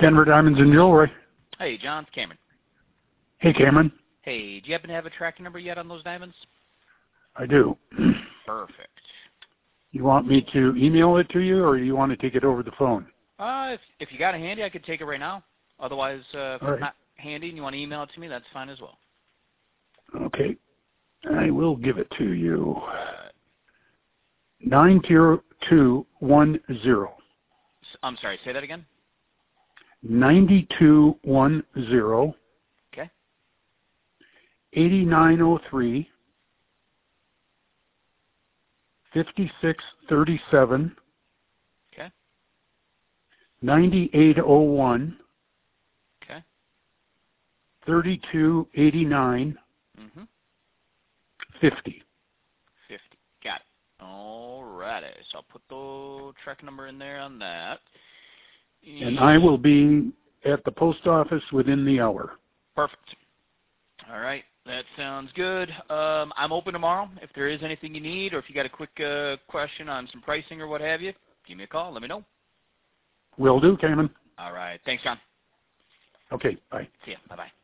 Denver Diamonds and Jewelry. Hey, John, it's Cameron. Hey, Cameron. Hey, do you happen to have a tracking number yet on those diamonds? I do. Perfect. You want me to email it to you, or you want to take it over the phone? If you got it handy, I could take it right now. Otherwise, if All it's right. not handy and you want to email it to me, that's fine as well. Okay. I will give it to you. 90210. I'm sorry, say that again? 9210. Okay. 8903. 5637. Okay. 9801. Okay. 3289. 50. 50. Got it. All righty. So I'll put the track number in there on that. And I will be at the post office within the hour. Perfect. All right. That sounds good. I'm open tomorrow. If there is anything you need or if you got a quick question on some pricing or what have you, give me a call. Let me know. Will do, Cameron. All right. Thanks, John. Okay, bye. See ya. Bye-bye.